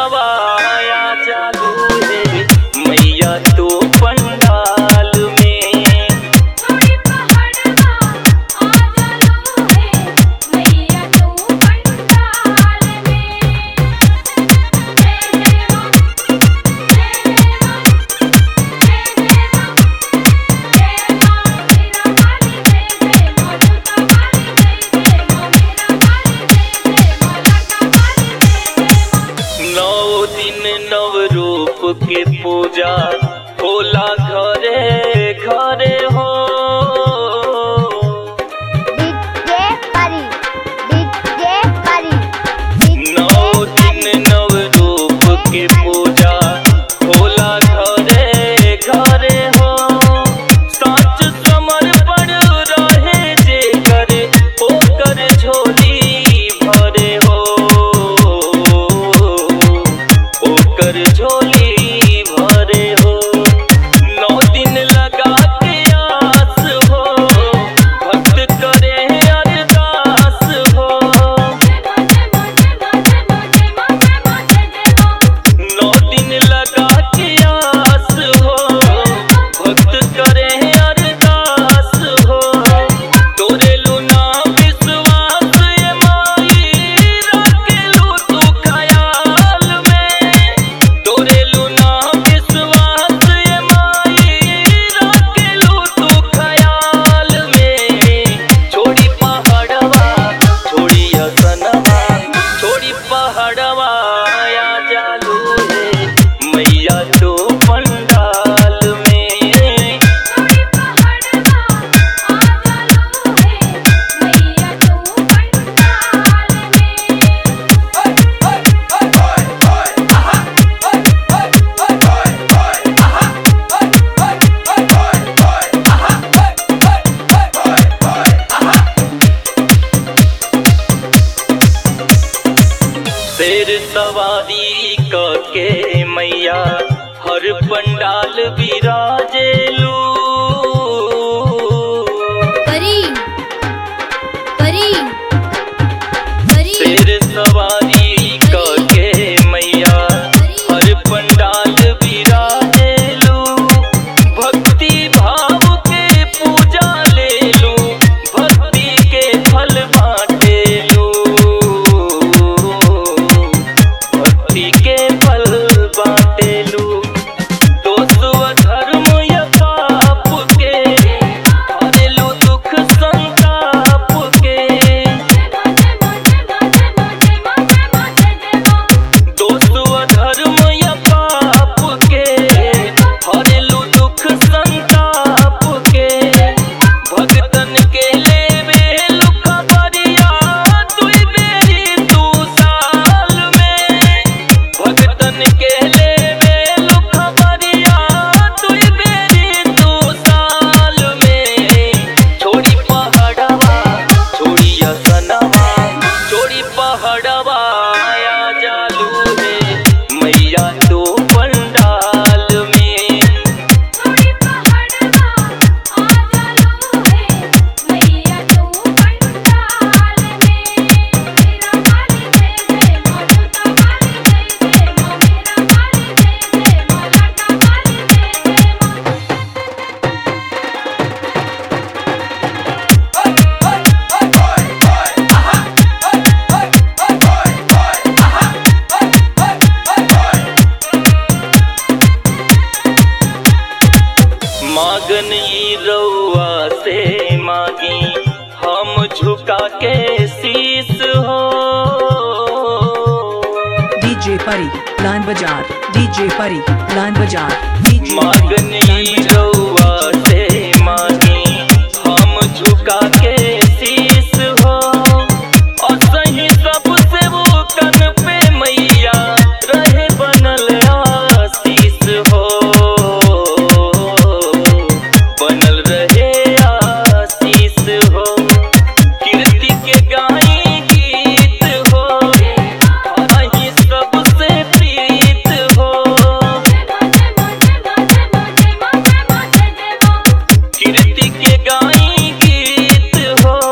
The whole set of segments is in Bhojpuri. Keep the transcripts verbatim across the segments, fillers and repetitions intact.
पहाड़वाया चालू है मैया तो पंडाल में। छोड़ी पहाड़वा आ चालू है मैया तो पंडाल में। जय जय मां जय जय मां जय जय मां जय मां मेरा वाली जय जय मां जोता वाली जय जय मां मेरा वाली जय जय मां लाटा वाली जय जय मां। नौ दिन नव रूप के पूजा होला घरे घरे हो। डीजे परी डीजे परी नौ दिन नव रूप के पूजा होला घरे घरे हो। सच समर्पण रहे जे करे ओकर झोली भरे हो ओकर झोली भरे हो। नौ दिन लगा के आस हो भक्त करे अरदास हो। जय मां जय मां जय मां जय मां जय मां जय मां जय जय मां। नौ दिन लगा के आस हो भक्त करे अरदास हो। तोरे लुना विश्वास ये माई रखेलू तू ख्याल में। तोरे लुना विश्वास ये माई रखेलू तू ख्याल में। छोड़ी पहाड़वा छोड़ी असनवा छोड़ी पहाड़वा आया चालू है मैया तो पंडाल में। छोड़ी पहाड़वा आ चालू है मैया तो पंडाल में। शेर सवारी के मैया हर पंडाल विराजेलू। परी परी परी शेर सवारी के मैया हर पंडाल विराजेलू। भक्ति भाव के पूजा लेलू भक्ति के फल बाटेलू। भक्ति के फल बाटेलू। दोष व धर्म या पाप के हरेलू दुख संताप के। जय मां जय मां जय मां जय मां जय मां जय मां जय जय मां। दोष व धर्म या पाप के हरेलू दुख संताप के। भगतन के लेवे लुका बरिया दुई बेरी तू साल में। भगतन के लेवे लुका बरिया दुई बेरी तू साल में। छोड़ी पहाड़वा छोड़ी असनवा छोड़ी पहाड़वा आया चालू है मैया तो पंडाल में। छोड़ी पहाड़वा आ चालू है मैया तो पंडाल में। मेरा वाली जय जय मां जोता वाली जय जय मां मेरा वाली जय जय मां लाटा वाली जय जय मां। मांगन ई रउआ से मांगी हम झुका के शीस हो। डीजे परी लाइन बाजार डीजे परी लाइन बाजार डीजे मांगन ई रउआ से मांगी हम झुका के शीस हो। और सही सबसे वो कन पे मैया रहे बनल आशीष हो। बनल रहे आशीष हो। कीर्ति के गाई गीत हो अहीं सबसे प्रीत हो। जय मां जय मां जय मां जय मां जय मां जय मां जय जय मां। कीर्ति के गाई गीत हो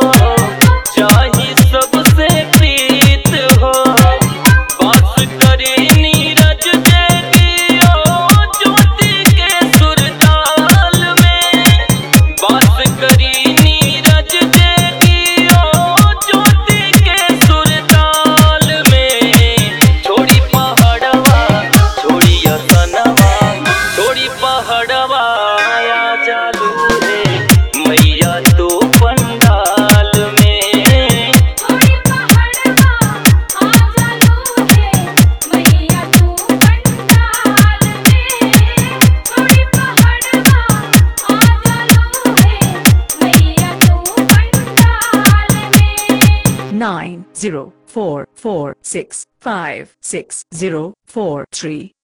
zero four four six five six zero four three.